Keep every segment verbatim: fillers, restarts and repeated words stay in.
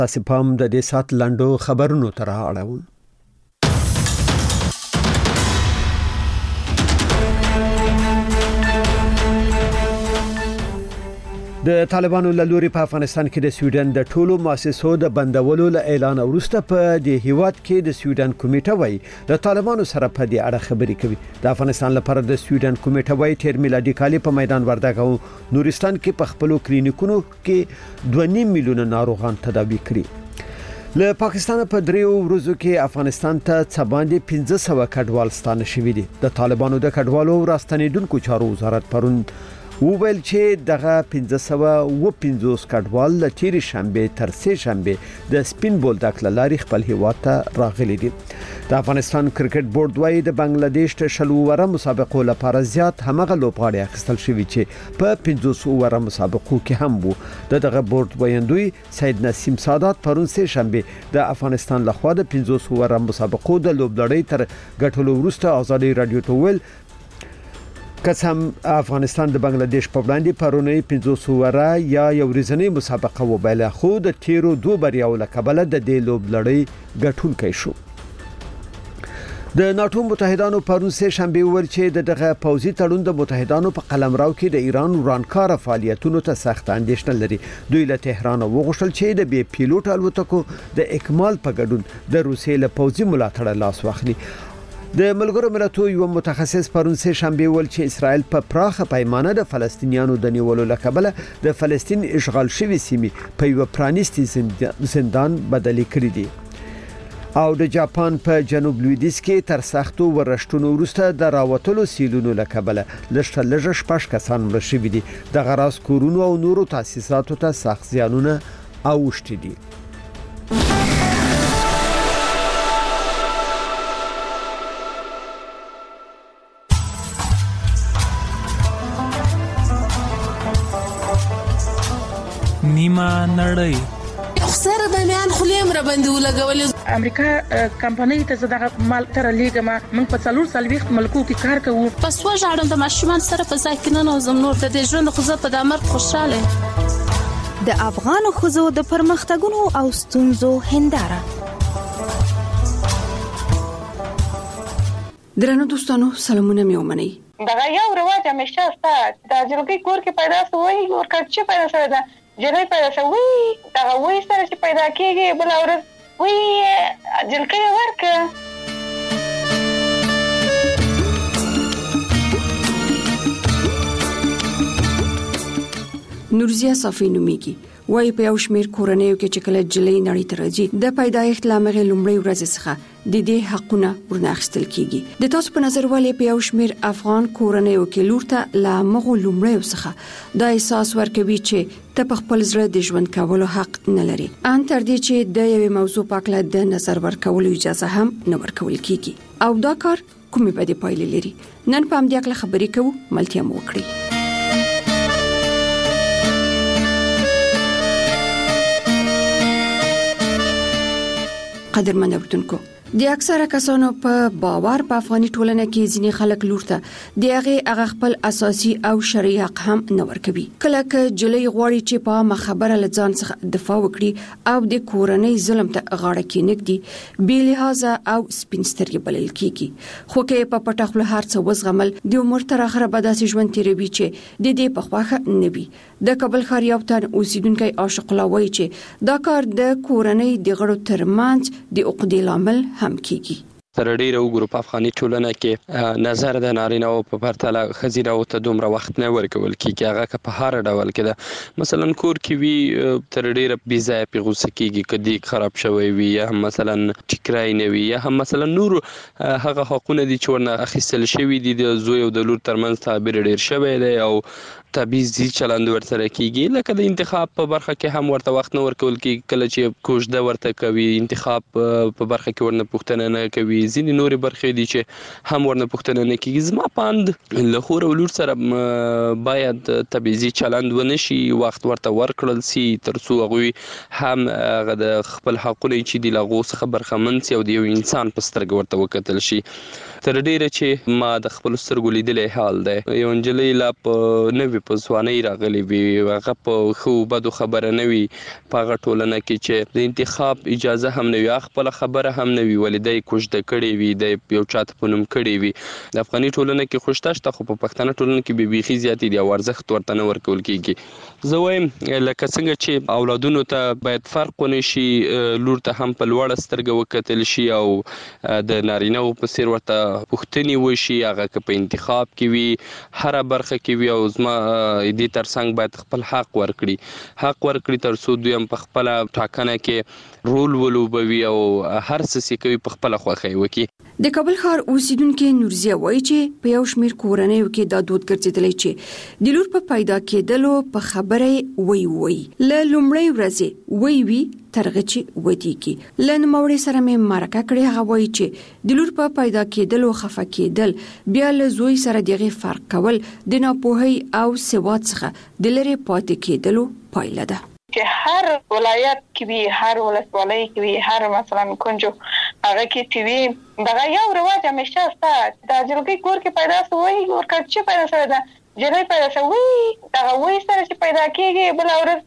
تاسو پام د دې سات لندو خبرونو تر اړوم. د طالبانو له لوري په افغانستان کې د سویډن د ټولو مؤسسو د بندولو له اعلان وروسته په د هیواد کې د سویډن کمیټه وای د طالبانو سره په دې اړه خبرې کوي. د افغانستان لپاره د سویډن کمیټه وای تیر میلادي کال په میدان وردګ او نورستان کې په خپل کلینیکونو کې دوه نیم میلیون ناروغان تداوي کړي. له پاکستان په دریو ورځو کې افغانستان ته څباندې پنځه سوه کډوال ستانه شوي دي. د طالبانو د کډوالو راستنیدونکو چارو وزارت پرون وویل چې دغه پنځه سوه و پنځوس کډوال له تیرې شنبه تر سه شنبه د سپین بولدک لاري خپل هیواد ته راغلي دي. د افغانستان کرکټ بورډ وايي د بنگلاديش ته شلو وره مسابقو لپاره زیات همغه لوبغاړي اخیستل شوي چې په پنځوس وره مسابقو کې هم وو. دغه بورډ وایندوی سید نسیم سادات پرون سه شنبه د افغانستان لخوا د پنځوس وره مسابقو د لوبلړۍ تر ګټلو وروسته ازادي رادیو ته ویل قسم افغانستان د بنگلاديش په وړاندې پرونی پنځوس وره یا یو ورځنی مسابقه وبایله خو د تیرو دوه بریاو له کبله د دې لوبلړۍ ګټونکی شو. د ناتو متحدانو پرون سه شنبه ور چې دغه پوځي تړون د متحدانو په قلمرو کې د ایران ورانکار فعالیتونو ته سخت اندېښنه لري. دوی له تهران وغوښتل چې د بي پیلوټ الوتکو د اکمال په ګډون د روسیې له پوځي ملاتړ لاس واخلي. د ملګرو ملتونو یو متخصص پرون سه شنبه ول چې اسرائیل په پراخه پیمانه د فلسطینیانو د نیولو لکبله د فلسطین اشغال شوی سیمې په یو پرانیستي زندان بدلی کړی دي. او د جاپان په جنوب لویدیځ کې تر سختو ورشتونو وروسته د راوتلو سیلونو لکبله لږه لږه شپږ کسان مړه شوي دي. د غراس کورونو او نورو تاسیساتو ته سخت زیانونه اوښتي دي. نیمه نړۍ خسر د میان خلیم را باندې ولګول. امریکا کمپنۍ ته زداغه مال تر لیګما من په څلور سلويخت ملکو کې کار کوو. پس و ژړم د ماشومان سره په ځای کې نه نوزم نور د دې ژوند خو زه په دمر خوشاله. د افغان خزو د پرمختګونو او ستونزو هنداره. درنو دوستانو سلامونه مې ومنئ. دغه یو رواج همیشه ستا د جلګي کور کې پیدا شوی او کچې پیدا شوی ده جلګي پیدا شوی دغه وې سره چې پیدا کیږي بل اورس وې جلګي ورکه. نورزیا صافی نومیږي وای په یو شمیر کورنیو کې چې کله جلې نړۍ ته راځي د پیدایښت لامغه لومړی ورځ څخه د دې حقونه ورناخستل کیږي. د تاسو په نظر ولې په یو شمیر افغان کورنیو کې لور ته لامغه لومړی څخه د احساس ورکوي چې ته په خپل زړه د ژوند کولو حق نه لري ان تر دې چې د یوې موضوع په اړه د نظر ورکولو اجازه هم نه ورکول کیږي او دا کار کومې بدې پایلې لري. نن په همدې اړه خبرې کوو ملتیا مو وکړي. قدرمن اوردونکو د اکثره کسانو په باور په افغاني ټولنه کې ځینې خلک لور ته د هغه هغه خپل اساسي او شرعي حق هم نه ورکوي. کله چې جلې غواړي چې په مخبره لځان څخه دفاع وکړي او د کورنۍ ظلم ته غاړه کېنږدي بې لحاظه او سپینسترګي بلل کیږي. خو کې په پټه خپل هر څه وزغمل د عمر تر اخره به داسې ژوند تیروي چې د دې په خواخه نه وي. د کابل ښار یو تن اوسیدونکو عاشق الله وایي چې دا کار د کورنۍ د غړو ترمنځ د عقدې لامل هم کیږي. تر ډیره وګورو په افغاني ټولنه کې نظر د نارینه او په پرتله خزینه او ته دومره وخت نه ورکول کیږي. هغه که په هر ډول کې ده مثلا کور کې وی تر ډیره بي ځای په غوسه کیږي کدي خراب شوی وي یا هم مثلا ټیکرای نه وي یا هم مثلا نور هغه حقونه دي چې ورنه اخیستل شوی دي د زوی او د لور ترمنځ تعبیر ډیر شوی دی او تبعیضي چلند ورسره کیږي. لکه د انتخاب په برخه کې هم ورته وخت نه ورکول کیږي. کله چې کوژده ورته کوي انتخاب په برخه کې ورنه پوښتنه نه کوي. ځینې نورې برخې دي چې هم ورنه پوښتنه نه کیږي. زما پاند له خور او لور سره باید تبعیضي چلند ونشي وخت ورته ورکړل سي تر څو هغه هم هغه د خپل حقونه چې د لغو څخه برخمن سي او د یو انسان په سترګه ورته وکتل شي. تر ډیره چې ما د خپل سترګو لیدلې حال دی. یو نجلۍ لا په نوي په ځوانۍ راغلې وي، هغه په ښو بدو خبره نه وي، په هغه ټولنه کې چې د انتخاب اجازه هم نه وي، خپله خبره هم نه وي، ولې دی کوژده کړې وي، دی یو چاته په نوم کړې وي. د افغاني ټولنه کې خو شته شته، خو په پښتنه ټولنه کې بې بیخي زیاتې دي او ارزښت ورته نه ورکول کېږي. زه وایم لکه څنګه چې اولادونو ته باید فرق ونه شي، لور ته هم په لوړه سترګه وکتل شي او د نارینه‌و په څېر ورته پوښتنې وشي، هغه که په انتخاب کې وي، هره برخه کې وي، او زما دې تر څنګ باید خپل حق ورکړي حق ورکړي تر څو دوی هم په خپله ټاکنه کې رول ولوبوي او هر څه چې کوي په خپله خوښۍ وکړي. د کابل ښار اوسیدونکو نورزیه وایي چې په یو شمېر کورنیو کې دا دود ګرځېدلی چې د لور په پیدا کېدلو په خبره وی وی له لومړۍ ورځې وی وی ترغه چې ودیږي. له نوموړې سره مې مرکه کړې، هغه وایي چې د لور په پیدا کېدلو خفه کېدل بیا له زوی سره دغه فرق کول د ناپوهۍ او سواد څخه د لرې پاتې کېدلو پایله ده. چې هر ولایت کې وي، هر ولسوالۍ کې وي، هر مثلا کنجو هغه کې چې وي، دغه یو رواج همیشه شته چې د جلګۍ کور کې پیدا شوی ورکه چې پیدا شوی ده، جلۍ پیدا شوی دغه وی سره چې پیدا کېږي، بل ورځ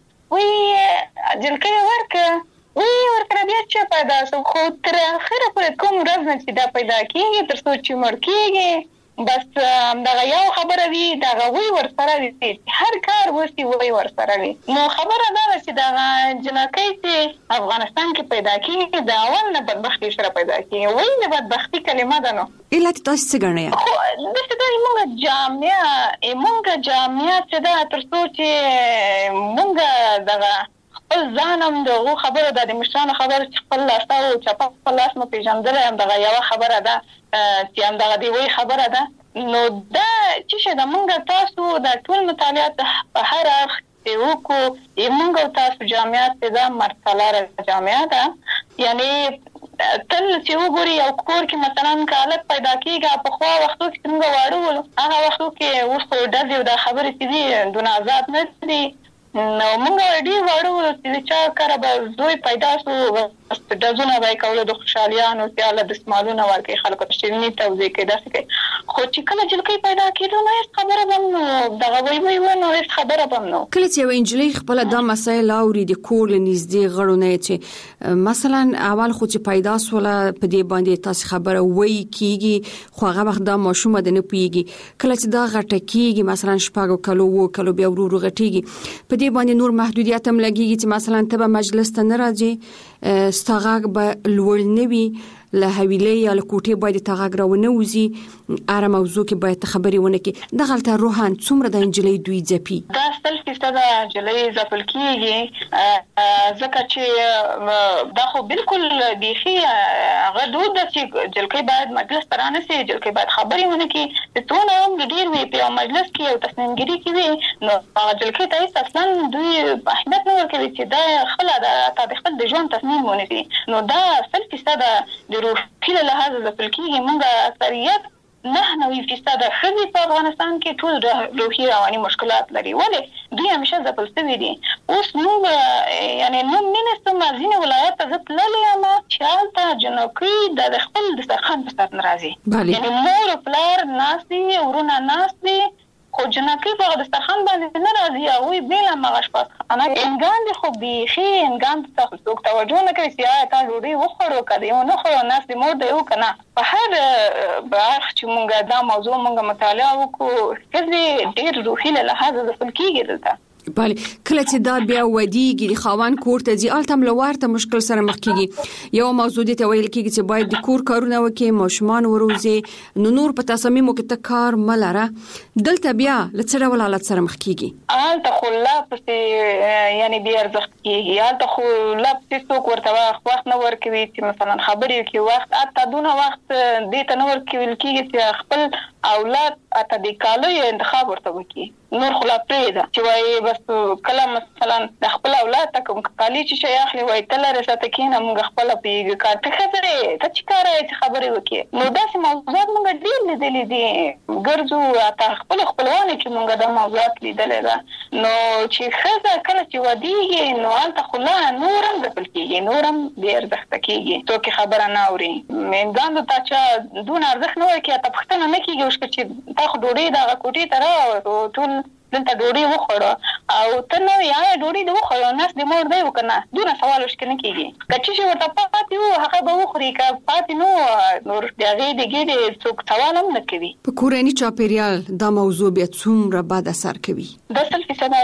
وی جلګۍ ورکه وی ورکه بیا چې پیدا شو، خو تر اخره پورې کوم ورځ نه چې دا پیدا کېږي تر څو چې مړ کېږي، بس دغه یو خبره وي، دغه وی ورسره وي، هر کار وسی وی ورسره وي. نو خبره دا ده چې دغه جنکۍ چې افغانستان کې پیدا کېږي د اول نه بدبختي سره پیدا کېږي. وی د بدبختي کلمه ده. نو علت تاسو څه ګڼئ؟ خو داسې ده موږ جامعه موږ جامعه چې ده تر څو چې موږ دغه خپل ځان هم دغه خبره ده، د مشرانو خبره چې خپل لاس او چپه خپل لاس مو پیژندلی هم دغه یوه خبره ده چې هم دغه د وی خبره ده. نو دا چې د موږ تاسو د ټول مطالعات په هر اړخ کې وکړو، موږ او تاسو جامعات چې ده مرسله جامعه ده، یعنې تل چې وګوري یو کور کې مثلا که هلک پیدا کېږي، پخوا وختو کې چې موږ واړه ولو هغه وختو کې اوس خو ډزې او دا خبرې چې دي دونه آزاد نه دي. نو موږ ډېر واړه ولو چې د چا کره به زوی پیدا شو، ډزونه به یې کولو د خوشحالیانو، سیاله دستمالونه ورکوي خلکو ته، شیریني توزیع کوي، داسې کوي. خو چې کله جلکۍ پیدا کېدو نو هېڅ خبره به هم نو دغه وی وی وی نو هېڅ خبره به هم نو. کله چې یوه نجلۍ خپله دا مسایل اوري د کور له نږدې غړو نه چې مثلا اول خو چې پیدا سوله په دې باندې تاسې خبره وی کېږي، خو هغه وخت دا ماشومه ده نه پوهېږي. کله چې دا غټه کېږي مثلا شپږو کلو اوو کلو بیا ورو ورو غټېږي، په دې باندې نور محدودیت هم لګېږي چې مثلا ته به مجلس ته نه راځې، ستا غږ به لوړ نه وي، له حویلۍ یا له کوټې باید ته غږ راونه وځي، هره موضوع کې باید ته خبرې ونه کړې. دغلته روحاً څومره د نجلۍ دوی ځپي؟ دا سل فیصده نجلۍ ځپل کېږي، ځکه چې دا خو بالکل بیخي هغه دود ده چې جلکۍ باید مجلس ته رانسي، جلکۍ باید خبرې ونه کړي. چې څونه هم ډېر وي په یو مجلس کې یو تصمیم ګیري کې وي، نو هغه جلکۍ ته هېڅ اصلا دوی اهمیت نه ورکوي چې دا خپله ده، تا د خپل د ژوند تصمیم ونیسي. نو دا سل فیصده د روحي له لحاظه ځپل کېږي. موږ اکثریت نه نوي فیصده ښځې په افغانستان کې ټول روحي رواني مشکلات لري، ولې دوی همیشه ځپل شوي دي. اوس موږ یعنې نوم نه نیسم، ځینې ولایت ته زه تللې یم چې هلته جنکۍ د خپل دسترخوان په سر نه راځي، یعنې مور او پلار ناست دي، ورونه ناست دي، خو جنکۍ په هغه دسترخوان باندې نه راځي، هغوی بېله هماغه اشپزخانه انګان دي، خو بیخي انګان ته څوک توجه نه کوي چې آیا تا ډوډۍ وخوړو که دې ونه خوړو، ناست دې مور دی او که نه. په هر اړخ چې موږ دا موضوع موږ مطالعه وکړو، ښځې ډېر روحي له لحاظه ځپل کېږي دلته. بله، کله چې دا بیا ودیږي د خاوند کور ته ځي، هلته هم له ورته مشکل سره مخ کېږي. یوه موضوع دې ته ویل کېږي چې باید د کور کارونه وکړي، ماشومان وروزي، نو نور په تصامیمو کې ته کار مه لره. دلته بیا له څه ډول حالت سره مخ کېږي؟ هلته خو لا پسې یعنې بې ارزښت کېږي، هلته خو لا پسې څوک ورته وخت نه ورکوي چې مثلا خبرې وکړي، وخت حتی دونه وخت دې ته نه ورکول کېږي چې خپل اولاد اته د کالو انتخاب ورته وکي نور خلا پرېده چې وایي بس کله مثلا د خپل اولاد ته کوم کالي چې شي اخلي وایي تل رسته کینه موږ خپل پیګه کاته خبره ته چې کار یې خبرې وکي نو داسې موضوعات موږ ډېر لیدلې دي ګرځو اته خپل خپلوان چې موږ د موضوعات لیدلې ده نو چې خزه کله چې ودیږي نو انت خلا نورم د بل کېږي نورم ډېر ځخته کېږي څوک خبره نه اوري مېندان ته چې دون ارزښت نه ورکړي ته پښتنه نه کېږي چې تا خو ډوډۍ د کوټې ته راو ټول دلته ډوډۍ وخوړه او ته نو یا ډوډۍ د وخوړه ناس د مور دی وکنه دونه سوال وشکنه کېږي کچې چې ورته پاتې وو هغه به وخوري که پاتې نو نور د هغې د ګېډې څوک سوال هم نه کوي په کورني چاپېریال دا موضوع بیا څومره بد اثر کوي دا سل فیصده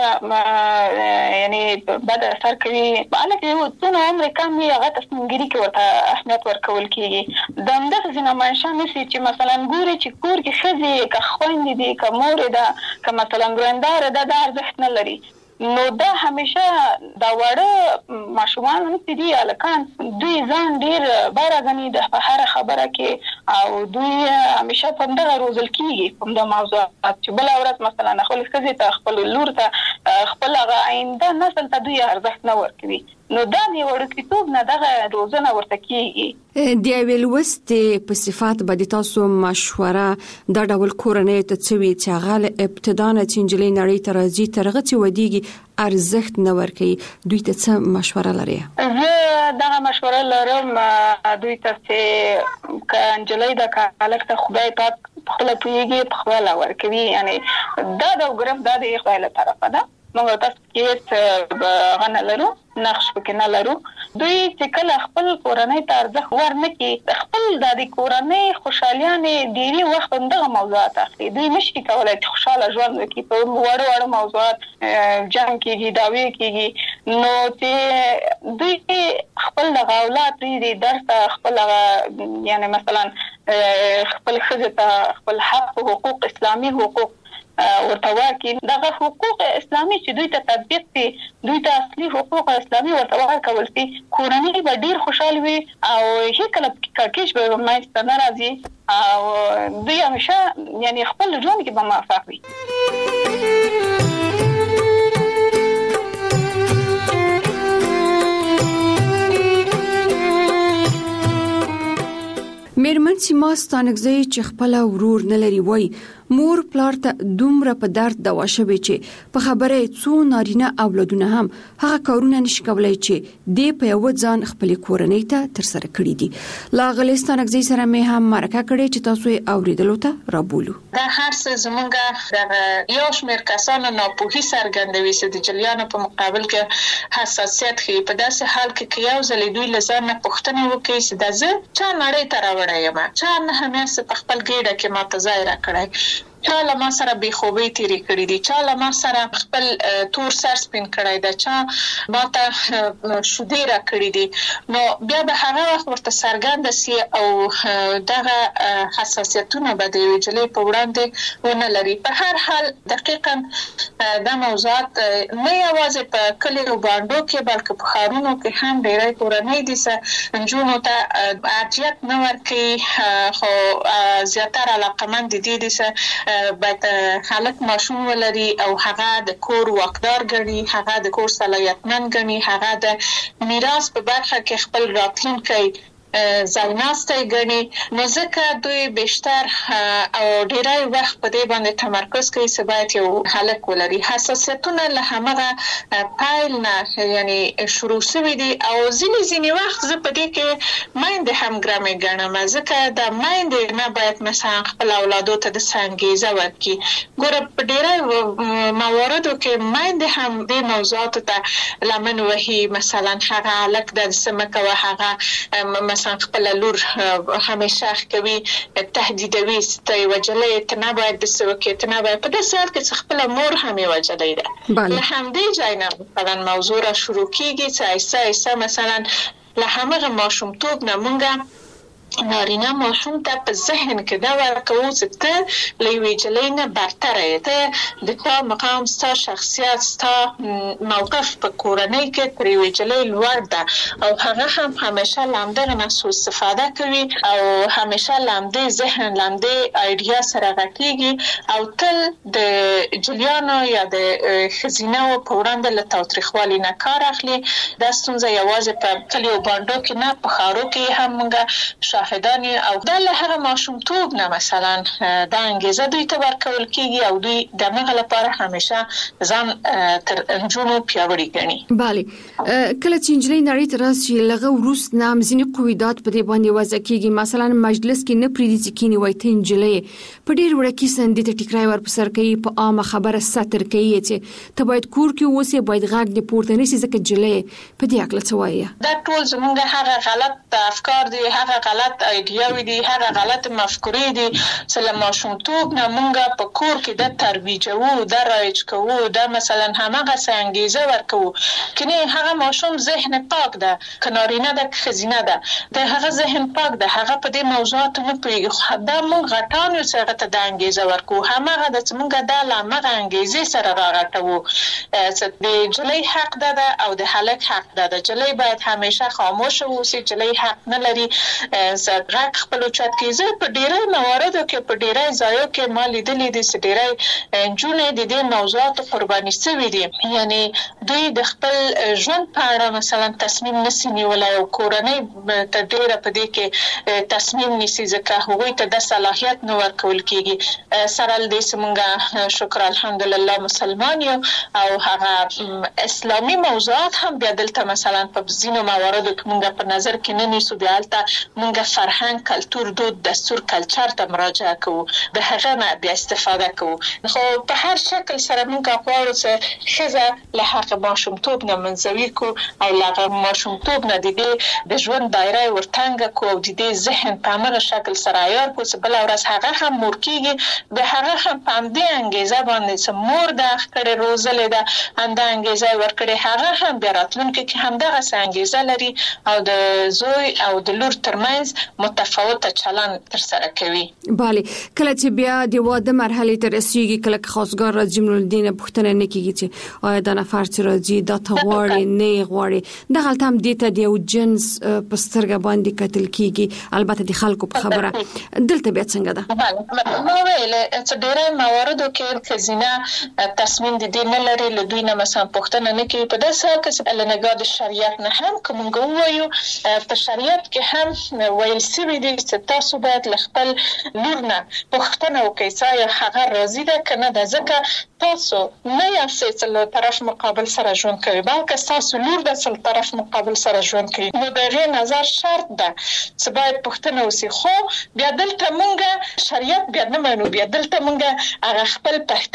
یعنی بد اثر کوي هلکه یو څونه عمر کم وي هغه تصمیمګیري کې ورته اهمیت ورکول کېږي د همدغه ځینې منشا نیسي چې مثلا ګوري چې کور کې ښځې که خویندې دي که مورې ده که مثلا دار دا د ارزښت نه لري نو دا همیشه دا وړه ماشومان هم چې دي هلکان دوی ځان ډېر باره ګڼي د هره خبره کې او دوی همیشه په همدغه روزل کېږي په همدغه موضوعات چې بله ورځ مثلا خپل ښځې ته خپل لور ته خپل هغه آینده نسل ته دوی ارزښت نه ورکوي نو دا د وړوکتوب نه دغه روزنه ورته کېږي د یوې لوستې په صفات به د تاسو مشوره دا ډول کورنۍ ته څه وي چې هغه له ابتدا نه چې نجلۍ نړۍ ته راځي تر هغه چې ودیږي ارزښت نه ورکوي دوی ته څه مشوره لري؟ زه دغه مشوره لرم دوی ته چې که نجلۍ ده که هلک ته خدای پاک پخپله پوهېږي پخپله ورکوي یعنې دا د ګرفت دا د خدای له طرفه ده موږ تاسو کې هغه نه لرو نقش پکې نه لرو دوی چې کله خپل کورنۍ ته ارزښت ورنکړي خپل د کورنۍ خوشحالیانې ډېري وخت همدغه موضوعات اخلي دوی نشي کولی چې خوشحاله ژوند وکړي په وړو وړو موضوعات جنګ کېږي دعوې کېږي نو چې دوی خپل دغه اولاد پرېږدي درس ته خپل هغه یعنې مثلا خپل ښځې ته خپل حق حقوق اسلامي حقوق ورته ورکړي دغه حقوق اسلامي چې دوی ته تطبیق شي دوی ته اصلي حقوق اسلامي ورته ورکول شي کورنۍ به ډېر خوشحال وي او هیڅکله کړکېچ به منځته نه راځي او دوی همیشه یعنې خپل ژوند کې به موفق وي میرمن سیما ستانکزی چې خپل ورور نه لري وای مور پلار ته دومره په درد دوا شوي چې په خبره څو نارینه اولادونه هم هغه کارونه نشي کولای چې د په یو ځان خپل کورنۍ ته تر سره کړی دي لا غلستانکزی سره مې هم مرکه کړې چې تاسو یې اوریدلو ته رابولو دا هر څه زمونږ د یو شمېر کسانو ناپوهي څرګندوي چې د جلیانو په مقابل کې حساسیت ښیي په داسې حال کې که یو ځل دوی له ځان نه پوښتنه وکړي چې دا زه چا نړۍ ته راوړی یم چا نه همیشه په خپل ګېډه کې ماته ځای راکړی چا له ما سره بې خوبۍ تېرې کړي دي چا له ما سره خپل تور سر سپین کړی ده چا ما ته شیدې راکړي دي نو بیا به هغه وخت ورته څرګنده سي او دغه حساسیتونه به د یوې نجلۍ په وړاندې ونه لري په هر حال دقیقا دا موضوعات نه یوازې په کلیو بانډو کې بلکې په ښارونو کې هم ډېری کورنۍ دي چې نجونو ته ارجحیت نه ورکوي خو زیاتره علاقمند دي دي چې باید خلک ماشوم ولري او هغه د کور واکدار ګڼي هغه د کور صلاحیتمن ګڼي هغه د میراث په برخه کې خپل راتلونکی ځایناستی ګڼي نو ځکه دوی بیشتر او ډېری وخت په دې باندې تمرکز کوي چې باید یو هلک ولري حساسیتونه له همغه پیل نه یعنې شروع شوي دي او ځینې ځینې وخت زه په دې کې میندې هم ګرمې ګڼم ځکه د میندې نه باید مثلا خپل اولادو ته د څه انګېزه ورکړي ګوره په ډېری مواردو کې میندې هم دې موضوعاتو ته لمن وهي مثلا هغه هلک د څه مه کوه هغه مثلا خپل لور همیشه کوي تهدیدوي ته وجلې ته نه باید د څه وکړي ته نه باید په داسې حال کې چې خپله مور هم یې وجلی ده له همدې ځای نه مثلا موضوع را شروع کېږي چې ایسه ایسه مثلا له همغه ماشومتوب نه مونږ نارینه ماشوم ته په ذهن کې دا ورکوو چې ته له یوې جلۍ نه برتره یې، ته د تا مقام، ستا شخصیت، ستا موقف په کورنۍ کې تر یوې جلۍ لوړ ده او هغه هم همیشه له همدغه نه سوء استفاده کوي او همیشه له همدې ذهن، له همدې ایډیا سره غټېږي او تل د جلیانو یا د ښځینه‌وو په وړاندې له تاوتریخوالي نه کار اخلي. دا ستونزه یوازې په کلیو بانډو کې نه، په ښارو کې هم موږ شاهدان او دا له هغه ماشومتوب نه مثلا دا انګیزه دوی ته ورکول کېږي او دوی د هغه لپاره همیشه ځان تر نجونو پیاوړي ګڼي. بله، کله چې نجلۍ نړۍ ته راشي لغه وروست نه ځینې قواعد په دې باندې وضع کېږي، مثلا مجلس کې نه پریږدي چې کینی وایي ته نجلۍ په ډېر وړکي سندې ته ټیکرای ور په سر کوي، په عامه خبره ستر کوي چې ته باید کور کې اوسې، باید غږ دې پورته نشي ځکه نجلۍ په دې اړه څه وایي. دا ټول زموږ هغه غلط افکار دي، هغه غلط ایډیاوي دي، هغه غلط مفکورې دي چې له ماشومتوب نه موږ په کور کې د ترویجوو، د رایج کوو، د مثلا همغه انګیزه ورکوو. کني هغه ماشوم ذهن پاک ده، که نارینه ده که ښځینه ده، د هغه ذهن پاک ده، هغه په دې موضوعاتو نه پوهېږي. دا موږ غټان یو چې هغه ته د انګیزه ورکوو، همغه ده چې موږ دا له همغه انګیزې سره راغټوو چې د نجلۍ حق ده ده او د هلک حق ده ده. نجلۍ باید همیشه خاموشه اوسي، نجلۍ حق نه لري غږ خپل اوچت کړي. زه په ډېری مواردو کې، په ډېری ځایو کې ما لیدلي دي چې ډېری نجونې د دې موضوعاتو قرباني شوي دي، یعنی دوی د خپل ژوند په اړه مثلا تصمیم نشي نیولی او کورنۍ ته ډېره په دې کې تصمیم نیسي ځکه هغوی ته د صلاحیت نه ورکول کېږي. سره له دې چې موږ شکر الحمدلله مسلمان یو او هغه اسلامي موضوعات هم بیا دلته مثلا په ځینو مواردو کې موږ په نظر کې نه نیسو، بیا هلته موږ فرهنګ، کلتور، دود، دستور، کلچر ته مراجعه کوو، د هغه نه بیا استفاده کوو. خو په هر شکل سره موږ غواړو چې ښځه له هغه ماشومتوب نه منزوي کړو او له هغه ماشومتوب نه د دې د ژوند دایره یې ورتنګه کړو او د دې ذهن په همغه شکل سره عیار کړو چې بله ورځ هغه هم مور کېږي، د هغه هم په همدې انګیزه باندې چې مور ده کړې روزلې ده، همدا انګیزه یې ورکړې، هغه هم بیا راتلونکي کې همدغسې انګیزه لري او د زوی او د لور ترمنځ متفاوته چلند ترسره کوي. بله، کله چې بیا د واده مرحلې ته رسیږي، کله چې خواستګار راځي نو د دې پوښتنه نه کېږي چې آیا دا نفر چې راځي دا ته غواړي نه غواړي، دغلته هم دې ته د یو جنس په سترګه باندې کتل کېږي، البته د خلکو په خبره. دلته بیا څنګه ده؟ بله، ما ویل چې ډېری مواردو کې ښځینه تصمیم د دې نه لري، له دوی نه مثلا پوښتنه نه کوي. په داسې حال کې چې له نګاه د شریعت نه هم که موږ ووایو، په شریعت کې هم ویل شوي دي چې تاسو باید له خپل لور نه پوښتنه وکړئ چې آیا هغه راضي ده که نه ده، ځکه تاسو نه یاستئ چې له طرف مقابل سره ژوند کوي، بلکې ستاسو لور ده چې له طرف مقابل سره ژوند کوي. نو د هغې نظر شرط ده چې باید پوښتنه وشي. خو بیا دلته موږ شریعت بیا نه منو، بیا دلته موږ هغه خپل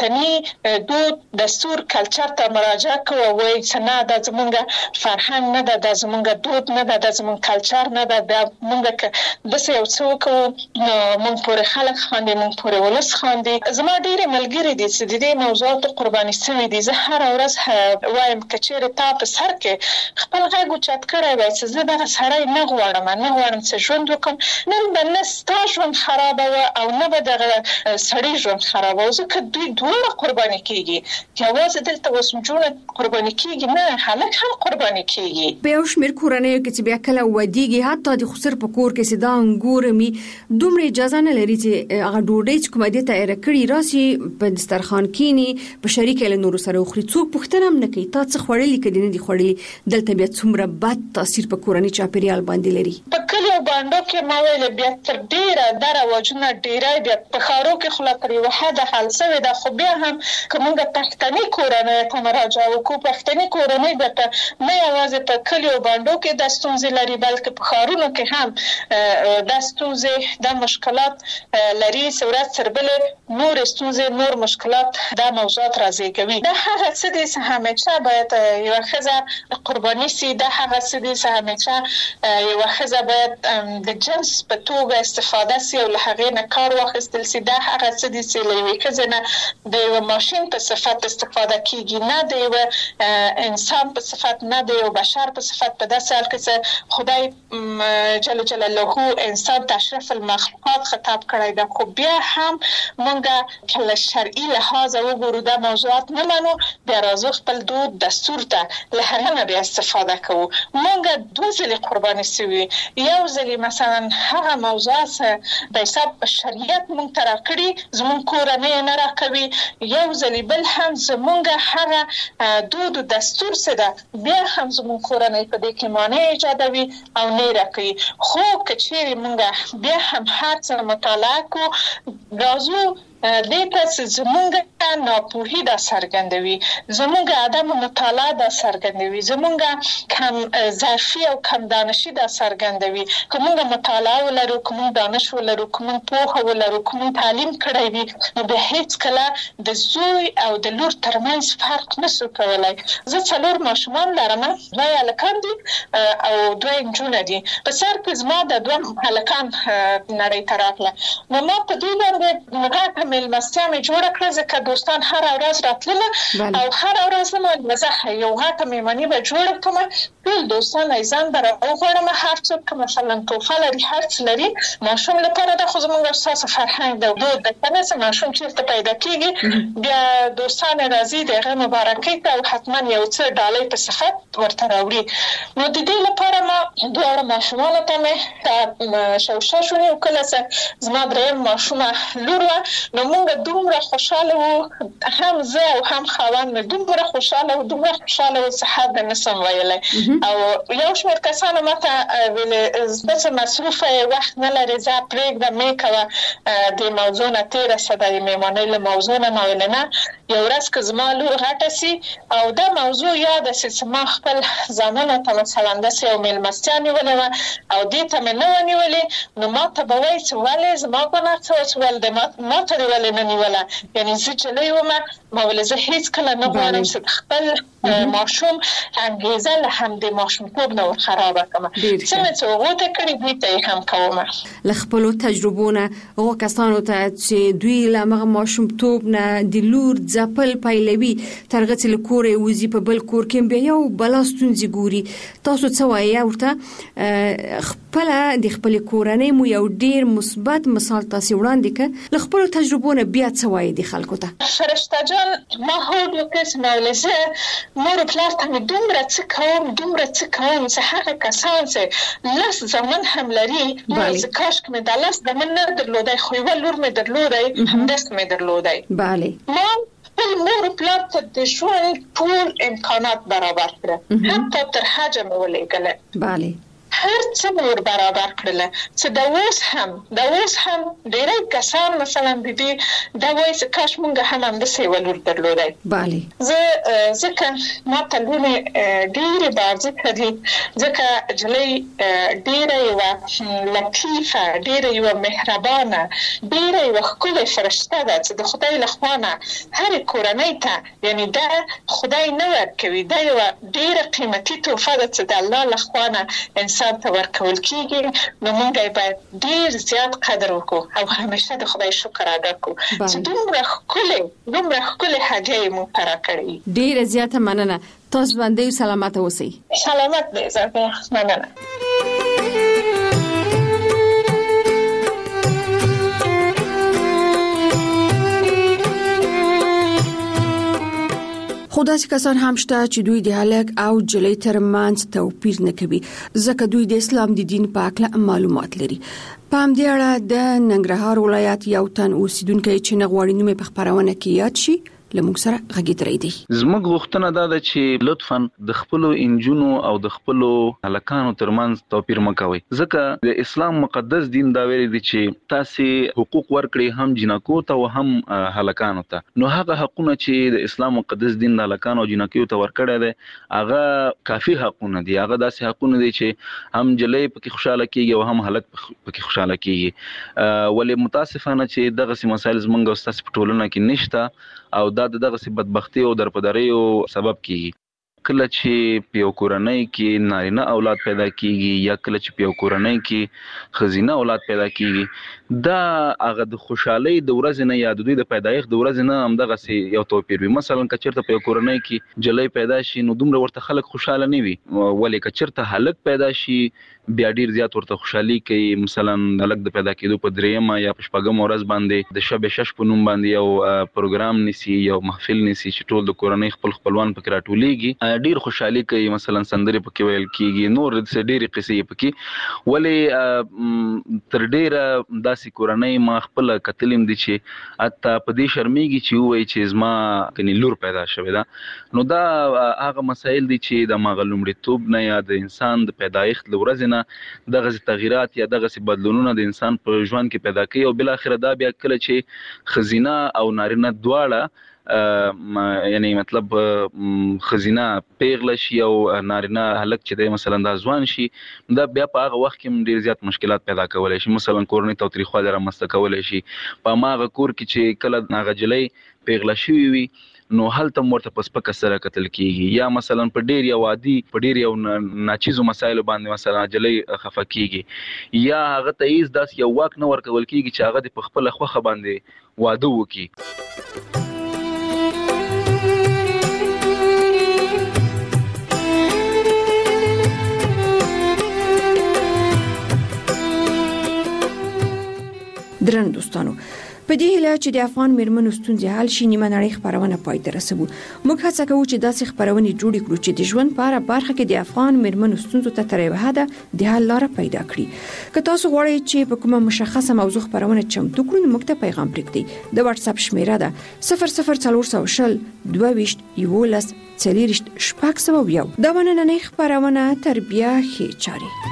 پښتني دود، دستور، کلچر ته مراجعه کوو او وایو چې نه دا زموږ فرهنګ نه ده، دا زموږ دود نه ده، دا زموږ کلچر نه ده. دا موږ که داسې یو څه وکړو نو موږ پورې خلک خاندي، موږ پورې ولس خاندي. زما ډېرې ملګري دي چې د دې موضوعاتو قرباني شوي دي. زه هره ورځ وایم که چېرې تا په سر کې خپل غږ اوچت کړی وای چې زه دغه سړی نه غواړم، نه غواړم چې ژوند وکړم، نن به نه ستا ژوند خرابوه او نه به دغه سړي ژوند خرابوه، ځکه دوی دواړه قرباني کېږي. یوازې دلته اوس نجونې قرباني کېږي نه، هلک هم قرباني کېږي. په یو شمېر کورنیو کې چې بیا کله ودیږي، حتی د خسر په کور کې چې دا انګور می دومره اجازه نه لري چې هغه ډوډۍ چې کومه دې ته ایره کړي راسي په دسترخوان کینی په شریکه له نورو سره خوري، څوک پوښتنه هم نه کوي تا څه خوړلي که دې نه دي خوړلي. دلته بیا څومره بد تاثیر په کورني چاپیریال باندې لري. په کلیو بانډو کې ما ویل بیا تر ډېره دا رواجونه ډېری بیا په ښارو کې خو لا تر یوه حده حل شوې ده، خو بیا هم که موږ پښتني کورنیو ته مراجعه وکړو، پښتني کورنۍ بېرته نه یوازې په کلیو بانډو کې دا ستونزې لري بلکې په ښارونو کې هم دا ستونزې، دا مشکلات لري. ورځ تر بلې نور ستونزې، نور مشکلات دا موضوعات رازېږوي. دا هغه څه دي چې همیشه باید یوه ښځه قرباني سي، دا هغه څه دي چې همیشه یوه ښځه باید باید د جنس په توګه استفاده سي او له هغې نه کار واخیستل سي. دا هغه څه دي چې له یوې ښځې نه د یوه ماشین په صفت استفاده کیږي، نه د یوه انسان په صفت، نه د یو بشر په صفت. په داسې حال کې چې خدای جل جلاله انسان ته اشرف المخلوقات خطاب کړی ده، خو بیا هم مونږ که له شرعي لحاظه وګورو دا موضوعات نه منو، بیا راځو خپل دود دستور ته له هغه نه بیا استفاده کوو. مونږ دوه ځلې قرباني سوي، یو ځلې مثلا هغه موضوعات په حساب شریعت مونږ ته راکړي زمونږ کورنۍ نه راکوي، یو ځلې بل هم زمونږ هغه دود و دستور څه ده بیا هم زمونږ کورنۍ په دې کې مانع ایجادوي او نه راکوي. خو که چیرې مونږ بیا هم هر څه مطالعه کو راځو دې ته چې زمونږ ناپوهي دا څرګندوي، زمونږ عدم مطالعه دا څرګندوي، زمونږ کم ظرفي او کم دانشي دا څرګندوي. که مونږ مطالعه ولرو، که مونږ دانش ولرو، که مونږ پوهه ولرو، که مونږ تعلیم کړی وي، نو بیا هیڅ کله د زوی او د لور ترمنځ فرق نشو کولی. زه څلور ماشومان لرم، دوه هلکان دي او دوه نجونه دي. په سر کې زما د دوه هلکان نړۍ ته راغله، نو ما په دوی باندې غټه مېلمستیا مې جوړه کړه، ځکه دوستان هره ورځ راتلله او هره ورځ زما زه یو غټه مېلماني به جوړه کړم. ټول دوستان یې ځان به راوغواړم، هر څوک که مثلا تحفه لري، هر څه لري، ماشوم لپاره ده. خو زموږ ستاسو فرهنګ ده، دود ده، که نه چې ماشوم چېرته پیدا کېږي بیا دوستان یې راځي د هغه مبارکۍ ته او حتما یو څه ډالۍ په صفت ورته راوړي. نو د دې لپاره ما دواړه ماشومانو ته مې شوشه شونې وکړله چې زما درېیم ماشومه لور وه. نو مونږ دومره خوشاله وو، هم زه او هم خاوند مې دومره خوشاله وو، دومره خوشاله وو چې حد نه سم ویلی. او یو شمېر کسانو ماته ویلې زه چې مصروفه یې، وخت نه لرې، زه پرېږده مې کوه د موضوع نه تېره شه د مېلمانۍ له موضوع نه. ما ویلې نه، یو ورځ که زما لور غټه سي او دا موضوع یاده سي چې ما خپل زامنو ته مثلا داسې یو مېلمستیا نیولې وه او دې ته مې نه وه نیولې، نو ما ته به وایي چې ولې زما ګناه څه وه چې ولې د ما ته دې ولې نه نیوله. یعنې زه جلۍ ومه، ما ویلې زه هېڅ کله نه غواړم چې د خپل ماشوم انګېزه له همدې ماشومتوب نه ورخرابه کړمه. څنګه چې هغو ته کړي دوی ته یې هم کومه. له خپلو تجربو نه هغو کسانو ته چې دوی له همغه ماشومتوب نه د لور ځپل پیلوي تر هغه چې له کوره یې وځي په بل کور کې بیا یو بلا ستونزې ګوري، تاسو څه وایي ورته؟ خپله د خپلې کورنۍ مو یو ډېر مثبت مثال تاسې وړاندې کړ، له خپلو تجربو نه بیا څه وایي د خلکو ته؟ فرشته جان، ما هوډ وکړ چې ما ویلې زه مور و پلار ته مې دومره څه کوم دومره څه کوم چې هغه کسان چې لس زامن هم لري، زه کاشکې مې دا لس زامن نه درلودی، خو یوه لور مې درلودی، همداسې مې درلودی. ما خپل مور و پلار ته د ژوند ټول امکانات برابر کړه، حتی تر حجه مې ولېږله. بله، هر څه مور برابر کړله چې د اوس هم د اوس هم ډېری کسان مثلا د دې دا وایي چې کاش مونږ هم همداسې یوه لور درلودی. بله، زه ځکه ما ته لوڼې ډېرې بارځکه دي، ځکه جلۍ ډېره یوه لطیفه، ډېره یوه مهربانه، ډېره یوه ښکلې فرشته ده چې د خدای له خوا نه هرې کورنۍ ته، یعنې دا خدای نه ورکوي، دا یوه ډېره قیمتي تحفه ده چې د الله له خوا نه انسان ته ورکول کېږي. نو موږ یې باید ډېر زیات قدر وکړو او همیشه د خدای شکر ادا کړو چې دومره ښکلې دومره ښکلې هدیه یې موږ ته راکړې. ډېره زیاته مننه، تاسو باندې سلامته اوسئ. سلامت دی زه، مننه. خو داسې کسان هم شته چې دوی د هلک او جلۍ ترمنځ توپیر نه کوي، ځکه دوی د اسلام د دین په اړه معلومات لري. په همدې اړه د ننګرهار ولایت یو تن اوسیدونکی چې نه غواړي نوم یې په خپرونه کې یاد شي لمونږ سره غږیدلی دی. زموږ غوښتنه دا ده چې لطفاً د خپلو انجونو او د خپلو هلکانو ترمنځ توپیر مه کوئ، ځکه د اسلام مقدس دین دا ویلي دی چې تاسې حقوق ورکړئ هم جنکو ته او هم هلکانو ته. نو هغه حقونه چې د اسلام مقدس دین د هلکانو او جنکیو ته ورکړی دی هغه کافي حقونه دي، هغه داسې حقونه دي چې هم جلۍ پکې خوشحاله کېږي او هم هلک پکې خوشحاله کېږي. ولې متاسفانه چې دغسې مسایل زموږ او ستاسې په ټولنه کې نشته او دا د دغسې بدبختي او درپدریو سبب کیږي. کله چې په کورنۍ کې نارینه اولاد پیدا کیږي یا کله چې په کورنۍ کې خزینه اولاد پیدا کیږي دا هغه د خوشحالي د ورځې نه یا د دوی د پیدایښت د ورځې نه هم دغه سي یو توپیر وي. مثلا کچرته په کورنۍ کې جلۍ پیدا شي نو دومره ورته خلک خوشاله نه وي، ولې کچرته هلک پیدا شي بیا ډیر زیات ورته خوشحالي کوي. مثلا هلک د پیدا کېدو په دریمه یا په شپږم ورځ باندې د شب شش په نوم باندې یو پروګرام نسی، یو محفل نسی چې ټول د کورنۍ خپل خپلوان پکې راټولېږي، ډیر خوشحالي کوي. مثلا سندرې پکې ویل کیږي، نور د ډېرې قصې پکې، ولې تر ډیره داسې کورنۍ ما خپل کتلم دي چې حتی په دې شرمېږي چې وایي چې زما کني لور پیدا شوې ده. نو دا هغه مسایل دي چې د ماغه لومړیتوب نه یا د انسان د پیدایښت له ورځې نه دغه تغیرات یا دغه بدلونونه د انسان په ژوند کې پیدا کوي، او بل اخر دا بیا کله چې خزینه او نارینه دواړه یعنی مطلب خزینه پیغله شي او نارینه هلک چې دی مثلا دا ځوان شي، دا بیا په هغه وخت کې ډیر زیات مشکلات پیدا کولای شي. مثلا کورنۍ تاوتریخوالی رامنځته کولای شي. په هغه کور کې چې کله هغه جلۍ پیغله شوې وي نو هلته ورته په سپکه سره کتل کیږي، یا مثلا په ډیر یو عادي په ډیر یو ناچیزو مسایلو باندې مثلا جلۍ خفه کیږي، یا هغه ته هیڅ داس یو واک نه ورکول کیږي چې هغه په خپل خوخه باندې واده وکړي. درن دوستانو، په دې هیله چې د افغان میرمنو ستونزې حل شي، نیمه نړۍ خبرونه پای ته رسوو. موږ هڅه کوو چې داسې خبرونه جوړ کړو چې د ژوند په اړه برخه کې د افغان میرمنو ستونزو ته تر یوه حده د حل لاره پیدا کړي. که تاسو غواړئ چې په کومه مشخصه موضوع خبرونه چمتو کړو، نو موږ ته پیغام پرېږدئ. د واتس اپ شمیره ده صفر صفر څلور سوه شل دوه ویشت یولس څلوېښت شپږ سوه یو. دا نننۍ خبرونه تربیه ښې چارې.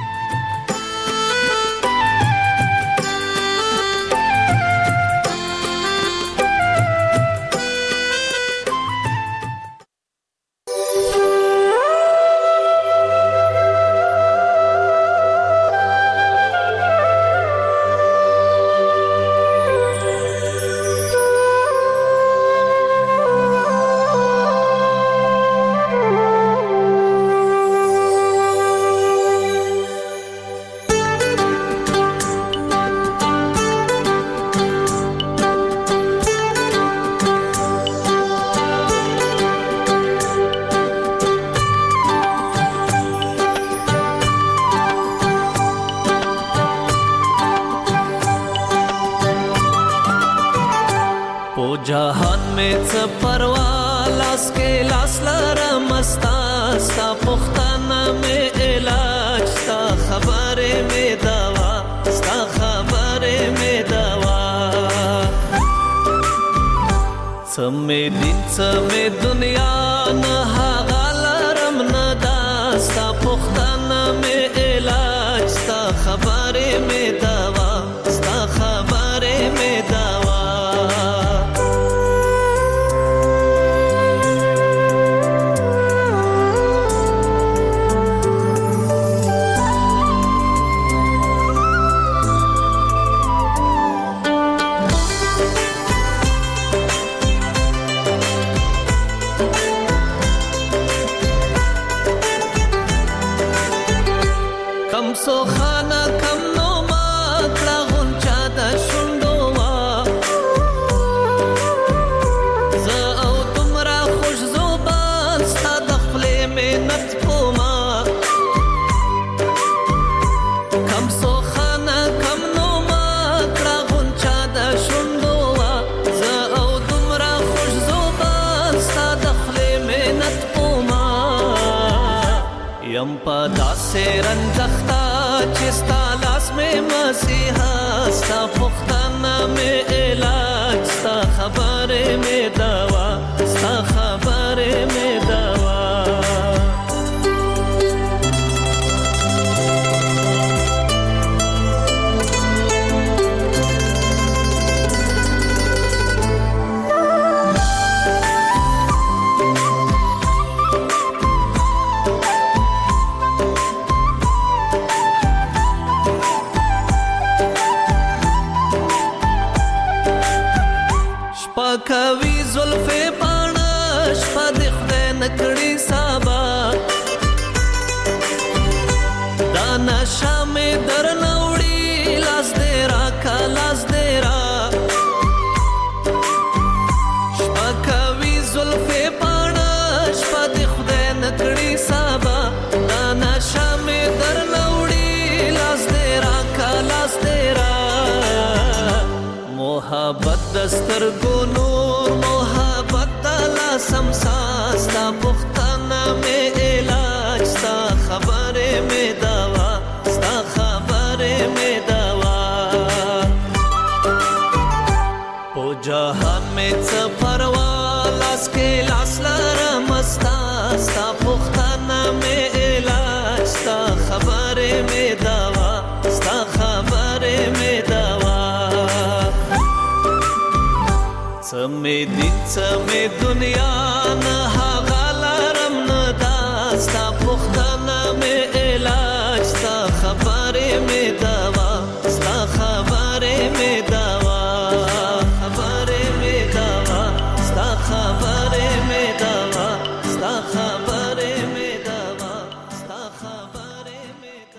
जहान में च परवालास के लास लरमस्ता सा पुख्ताना में इलाज सा खबरे में दवा सा खबरे में दवा समे दिन समे दुनिया न हागलरम न दास्ता पुख्ताना में इलाज सा खबरे में दवा सा खबरे में दवा सो खाना कम नो मात्रा गुंचा दा शुंडोवा ज़ औ तुमरा खुश ज़ुबान सा दखले में नत कोमा कम सो खाना कम नो मात्रा गुंचा दा शुंडोवा ज़ औ तुमरा खुश ज़ुबान सा दखले में नत कोमा यम पदा से रंजख्ता चिस्ता लास में मसीहा सा पुख्ताना में इलाज सा खबरे में दवा सा खबरे में दवा شامې در نوړي لاس دې را کا لاس دې را شپه کوي زلفې پاڼه شپه دې خدای نکړي سبا دانا شامې در نوړي لاس دې را کا لاس دې را محبت دسترګو نور محبت دلا سمسا ستا پختانه مې علاج ستا خبره مې دوا ستا خبره مې دوا په جهان مې څه پروا لاس کې لاس لرم ستا ستا پختانه مې علاج ستا خبره مې دوا ستا خبره مې دوا څه مې دین څه مې دنیا نه